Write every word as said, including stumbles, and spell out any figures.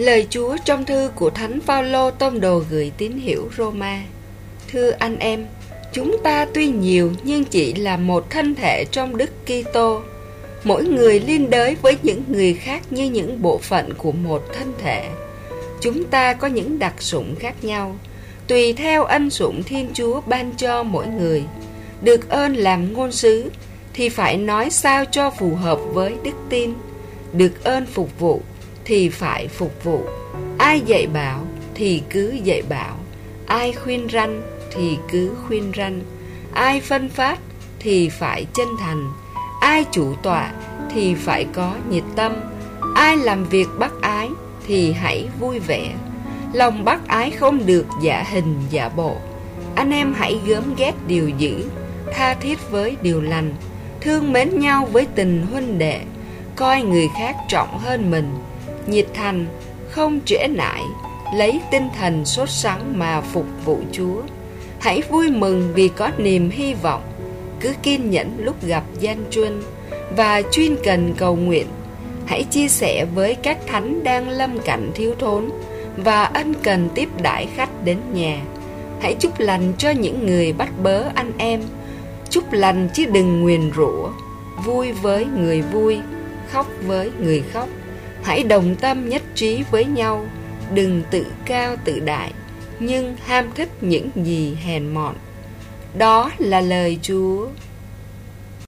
Lời Chúa trong thư của Thánh Phaolô tông đồ gửi tín hữu Roma. Thưa anh em, chúng ta tuy nhiều nhưng chỉ là một thân thể trong Đức Kitô, mỗi người liên đới với những người khác như những bộ phận của một thân thể. Chúng ta có những đặc sủng khác nhau, tùy theo ân sủng Thiên Chúa ban cho mỗi người. Được ơn làm ngôn sứ thì phải nói sao cho phù hợp với đức tin. Được ơn phục vụ thì phải phục vụ. Ai dạy bảo thì cứ dạy bảo. Ai khuyên răn thì cứ khuyên răn. Ai phân phát thì phải chân thành. Ai chủ tọa thì phải có nhiệt tâm. Ai làm việc bác ái thì hãy vui vẻ. Lòng bác ái không được giả hình giả bộ. Anh em hãy gớm ghét điều dữ, tha thiết với điều lành, thương mến nhau với tình huynh đệ, coi người khác trọng hơn mình, nhiệt thành, không trễ nải, lấy tinh thần sốt sắng mà phục vụ Chúa. Hãy vui mừng vì có niềm hy vọng, cứ kiên nhẫn lúc gặp gian truân và chuyên cần cầu nguyện. Hãy chia sẻ với các thánh đang lâm cảnh thiếu thốn và ân cần tiếp đãi khách đến nhà. Hãy chúc lành cho những người bắt bớ anh em. Chúc lành chứ đừng nguyền rủa. Vui với người vui, khóc với người khóc. Hãy đồng tâm nhất trí với nhau. Đừng tự cao tự đại, nhưng ham thích những gì hèn mọn. Đó là lời Chúa.